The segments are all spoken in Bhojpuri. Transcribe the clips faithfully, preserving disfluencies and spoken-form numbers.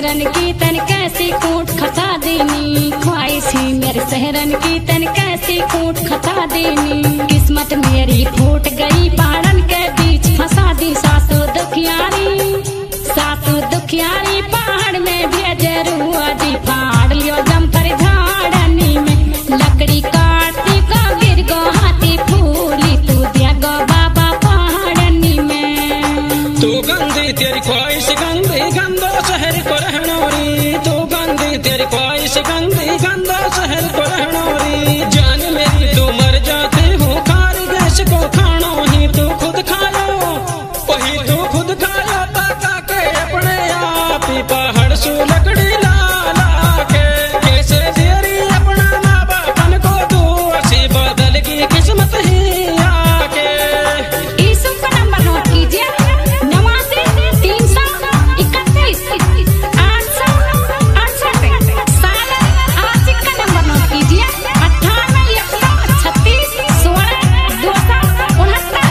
सहरन की तन कैसी कूट खता देनी, ख्वाहिशी मेरे सहरन की तन कैसी कूट खता देनी। किस्मत मेरी फूट गई पहाड़न के बीच फंसा दी सासू दुखियारी, सासू दुखियारी पहाड़ में भेजे रुआ दी फाड़ लियो जमकर झाड़नी में। लकड़ी काटती को गिर गो हाथी फूली तू दिया गो बाबा पहाड़नी में। तू गंदी तेरी ख्वाहिश गंदी गंदो शहर को रहनोरी, तू गंदी तेरी ख्वाहिश गंदी गंदो शहर को रहनोरी। जान मेरी तू मर जाती हूँ खार गैस को खानो ही तू खुद खायो, वही तू खुद खायो पका के अपने आप ही पहाड़ सू लकड़ी ला ला के। कैसे तेरी अपना माँ बापन को तू ऐसी बदल की किस्मत ही आके। इस का नंबर नोट कीजिए, नवासी तीन सौ इकतीस आठ सौ अड़सठ। साला आशिक का नंबर नोट कीजिए, अट्ठानवे एक सौ छत्तीस सोलह दो सौ उनहत्तर।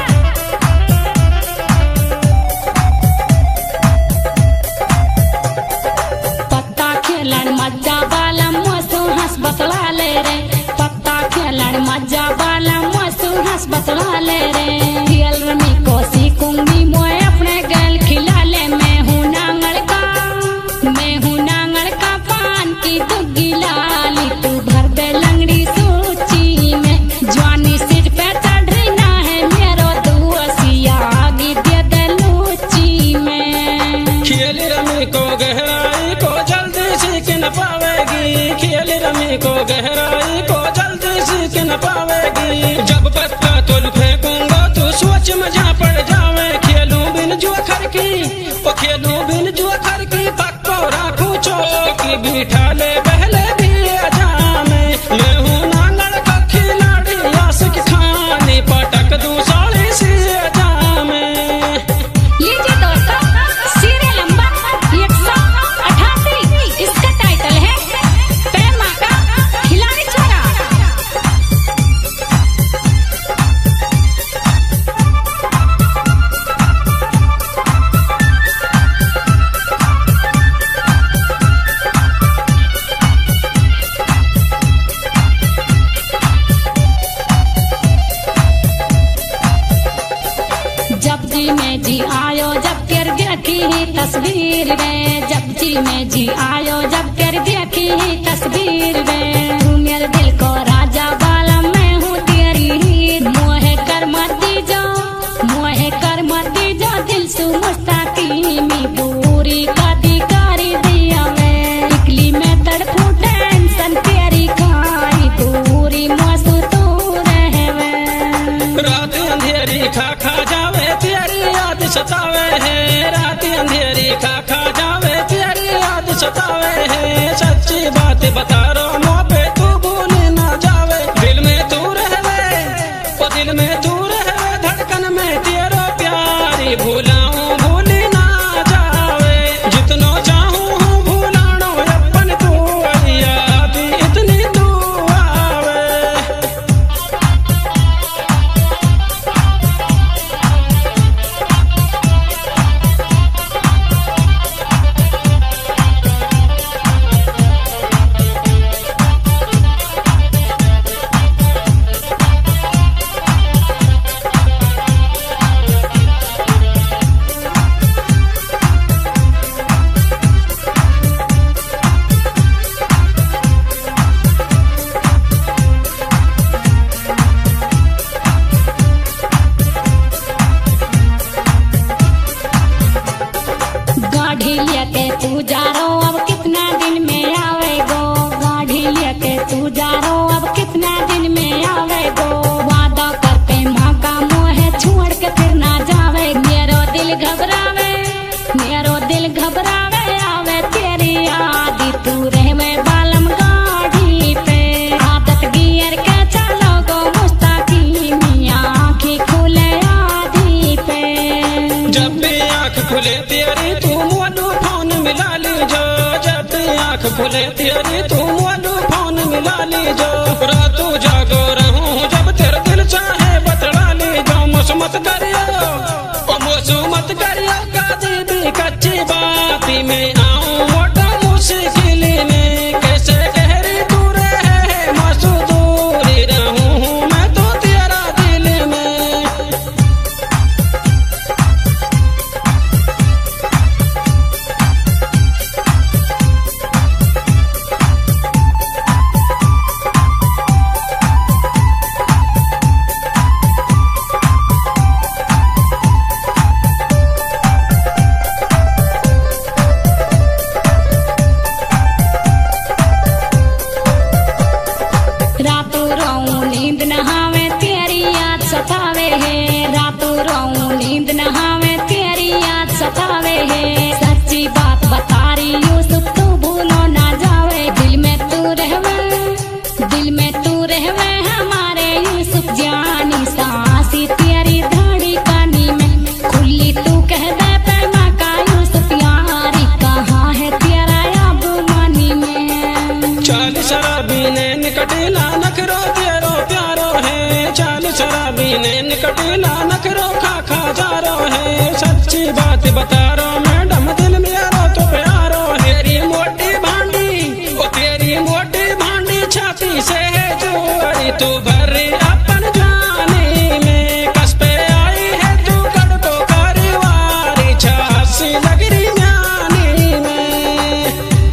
पत्ता खेलन मज्जा बाला मसू हंस बतला ले रे, पत्ता खेलन मज्जा बाला मसू हंस बतला ले रे। खेल रमी को सीखूंगी मोए अपने गल खिला ले, मैं हूँ नांगल का, मैं हूँ नांगल का पान की दुग्गी लाली। तू भर दे लंगड़ी सूची में, जवानी सिर पे चढ़ रही ना है मेरो दुआसिया आगे दे दे लूची में। खेल रमी को गहराई को जल्दी सीख न पावेगी, खेल रमी को गहराई को जल्दी सीख न पावेगी। जब पत्ता तुल फेंकूंगा तो सोच में जा पड़ जावे। खेलूं बिन जुआखर की ओ खेलूं बिन जुआखर की, पक्को राखूं चौकी बिठा ले पहले भी जामे। मैं हूँ नांगल का खिलाड़ी आशिक खानी पटक दूं साली सी जामे। लीजिए दोस्तों, सीरियल नंबर एक सौ अठासी, इसका टाइटल है प्रेमा का खिलाड़ी छोरा। जब जी में जी आयो जब कर देखी ही तस्वीर में, जब जी में जी आयो जब कर देखी ही तस्वीर में। तू मेरे दिल को राजा बाला मैं हूँ तेरी हीर, मोहे कर मती जो, मोहे कर मती जो दिल सु मुस्ताकी मी पूरी काती कारी दिया मैं। इकली में तड़पू टेंशन तेरी खाई पूरी मसू तू रहवे। रात अंधेरी खा खा जावे तेरी याद सतावे है, रात अंधेरी खा खा जावे तेरी याद सतावे है। सच्ची बात बता रो मुँह पे तू भूल ना जावे, दिल में तू रहवे ओ दिल में तू रहवे। धड़कन में तेरो प्यारी भूलाऊं भूल ना जावे। जितनो चाहूं हूँ भूलानो अपन तू याद इतनी तू आवे। गाड़ी लेके तू जा रो अब कितना दिन में आवे गो, गाड़ी लेके तू जा रो अब कितना दिन में आवे गो। वादा कर पे माँ का मोह छोड़ के फिर ना जावे। मेरो दिल घबरावे, मेरो दिल घबरावे आवे तेरी याद तू रहवे बालम गाड़ी पे। आदत गियर के चलो गो मुस्ताकी मियाँ आँखें खुले आधी पे। जब भी आँख खुले तेरी तू मोलू फोन मिला लीजो, जब भी आँख खुले तेरी तू मोलू फोन मिला लीजो। रातू जागो रहूं जब तेरा दिल चाहे बतला लीजो। मोसू मत करियो ओ मोसू मत करियो, कदी भी कच्ची बाती में आऊं सतावे है, रातों रातों नींद न आवे तेरी याद सतावे है। सच्ची बात बता रही यूसुफ तू भूलो ना जावे, दिल में तू रहवे, दिल में तू रहवे हमारे यूसुफ जानी। सांसी तेरी धड़ी कानी में खुली तू कह दे प्रेमा का यूसुफ यारी कहाँ है तेरा अब मानी में। चाल शराबी ने निकटेला नखरो तेरो प्यारो है, चाल शराबी ने निकटेला नखरो खा खा जारो है। सच्ची बात बता रो मैडम दिल मेरा तो प्यारो है। तेरी मोटी भांडी ओ तेरी मोटी भांडी छाती से है जोड़ी, तू भरी अपन जानी में कस पे आई है तू कड़को कारवारी छासी लग रही ज्ञानी में।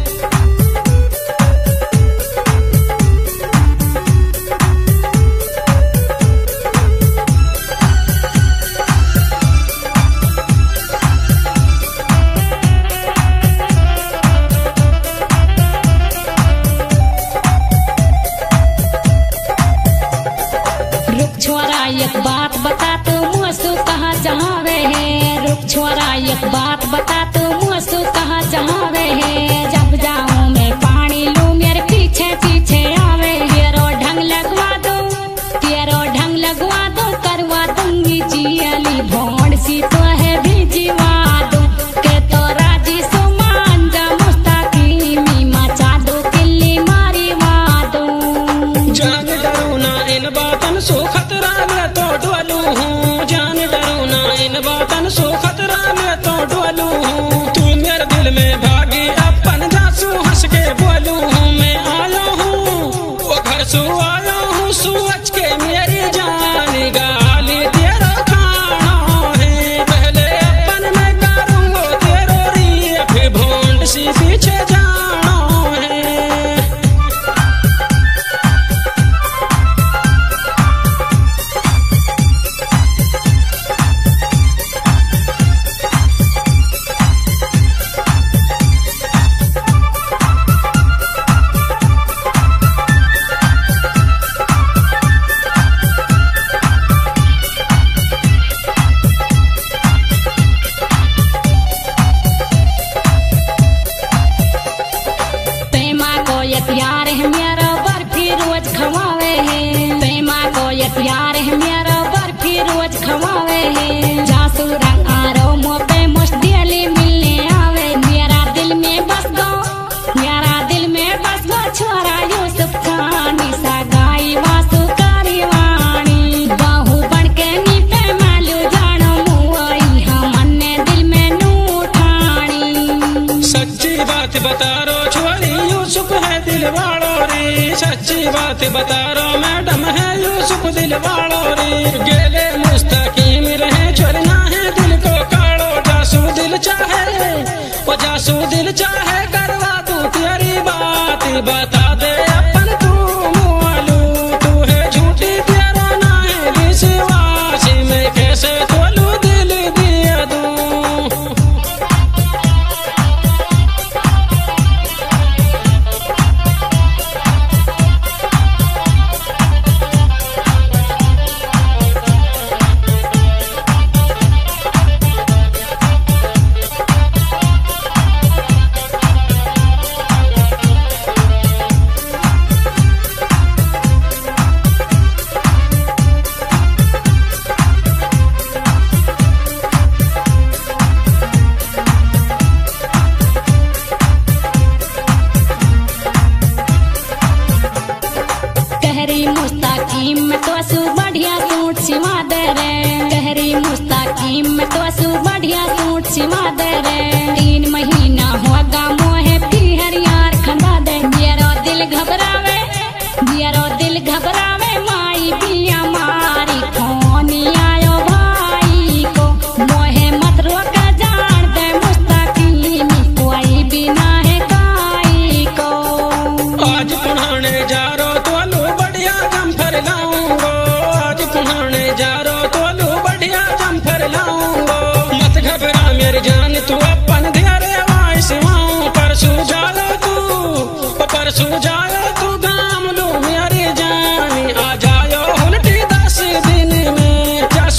छोरा एक बात बता तू मुझसे कहाँ चाहवे है, रुक छोरा एक बात बता तू मुझसे कहाँ चाहवे है। जब जाऊँ मैं पानी लूँ मेरे पीछे पीछे आवे, तेरो ढंग लगवा दो, तेरो ढंग लगवा दो करवा दूंगी जियली भोंड सी तो है भी जीवा दो के तो राजी सो मान जा मुस्ताकी मी मचा दो किल्ली मारी वादो। जान डरो ना इन बातन सो खतरा में तो डोलू हूँ, जान डरो ना इन बातन सो खतरा में तो डोलू हूँ। तू मेरे दिल में भागी अपन जासू हंस के बोलू हूँ, मैं आया हूँ वो घर सो आया हूँ सोच के मेरी जानी गाली तेरा खाना है। पहले अपन मैं करूँगा तेरो री फिर भोंड सी पीछे जाना है। यार है मेरा बर्फी रोज खवावे है, प्रेमा को एक यार है मेरा बर्फी रोज खवावे है। जासू रंग आरो मोपे मुश्तिली मिलने आवे, मेरा दिल में बस गो, मेरा दिल में बस गो छोरा यूसुफ खानी सा गाई वासु कारी वाणी। बाहु बन के नी पे मालू जानो मुआई हम ने दिल में नू ठाणी। सच्ची बात बता रो छोरी यूसुफ है दिल वालो रे, सच्ची बात बता रो मैडम है यूसुफ दिल वालो रे। गेले मुस्तकीम रहे छोड़ना है दिल को काड़ो, जासू दिल चाहे वो जासू दिल चाहे करवा तू तेरी बात बता दे अपन तू मुआलू। तू है झूठी तेरा ना है विश्वास में कैसे तोलू दिल दिया दूं। कहरी मुस्ताकीम में तो असु बढ़िया सूट सिवा दे रे, कहरी मुस्ताकीम में तो असु बढ़िया सूट सिवा दे रे। तीन महीना होगा मोहे पीहर यार खंदा दे, मेरा दिल घबरावे, मेरा दिल घबरावे माई पिया मारी खोनी आयो भाई को। मोहे मत रोका जान दे मुस्ताकीम कोई भी ना है काई को। आज पुराने जा रो तो लो बढ़िया जम्फर लाऊंगो, आज पुराने जा रो तो लो बढ़िया जम्फर लाऊंगो। मत घबरा मेरी जान तू अपन ध्यारे वाई सिवाऊं, परसों जाओ तू परसों जाओ तू गाम लो मेरी जान। आ जाओ उल्टी दस दिन में जा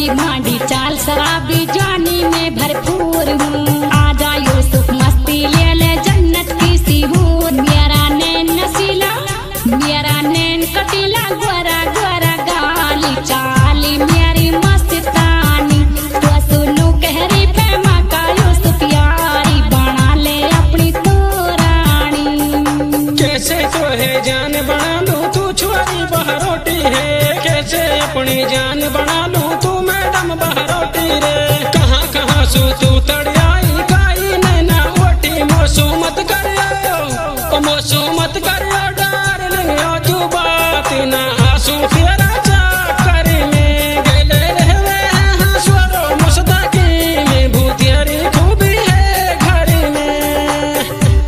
मेरी भांडी चाल शराबी जानी में भरपूर हूँ। आजा यूसुफ मस्ती ले ले जन्नत की सी हूँ। मेरा नैन नसीला मेरा नैन कटीला गोरा गोरा गाली चाली मेरी मस्तानी। तो सुनू कहरी पे माँ का यूसुफ यारी बना ले अपनी तो रानी। कैसे तो है जान बना लूं तू छुआरी बहरोटी है। कैसे अपनी जान बना लूं तू मैडम बहरोटी रे। कहाँ कहाँ सू तू तड़ियाई गाई नैना ओटी मोसू मत करियो ओ मोसू मत करियो डार्लिंग ओ तू बात ना आंसू फेरा चाकर में गेले रहवे हाँ स्वरो मुस्तकी में भूतियरी खूबी है घर में।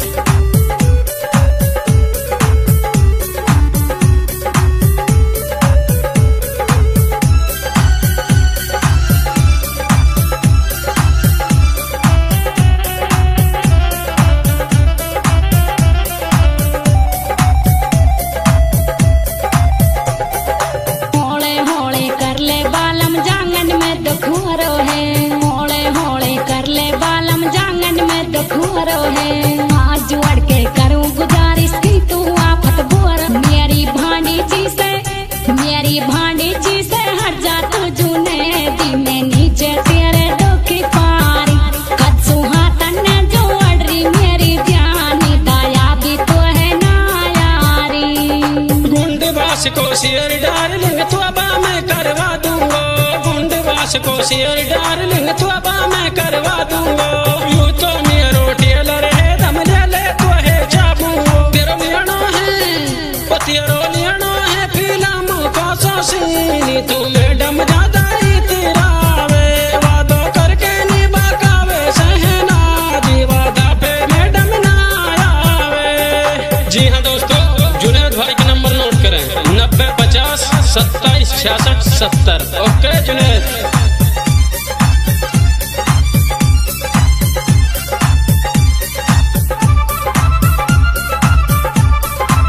दुखुरो है होले होले कर ले बालम जांगन में दुखुरो है। हाथ जोड़ के करूं गुजारिश की तू आफत बोर। मेरी भांडी ची से मेरी भांडी ची से हट जा तू जूने दी में नीचे तेरे दुखी पारी। कच्चू हाथन ने जो अड़री मेरी जानी दया भी तो है ना यारी। गुंड बास को शेर डार्लिंग तो बा मैं करवा दूंगा। को शेर डार्लिंग तो बा मैं करवा दूंगा। यूं तो मेरो टेलर है दम ले ले तो है जाबू। तेरो लियानो है ओ तेरो लियानो है फिल्म को सोसीनी तू मैडम ज्यादा ही तेरा वे वादो करके निभावे सहना जी वादा पे मैडम ना आवे। जी हाँ दोस्तों जुनैद भाई का नंबर नोट करें नब्बे पचास सत्ताईस छियासठ सत्तर। ओके जुनैद।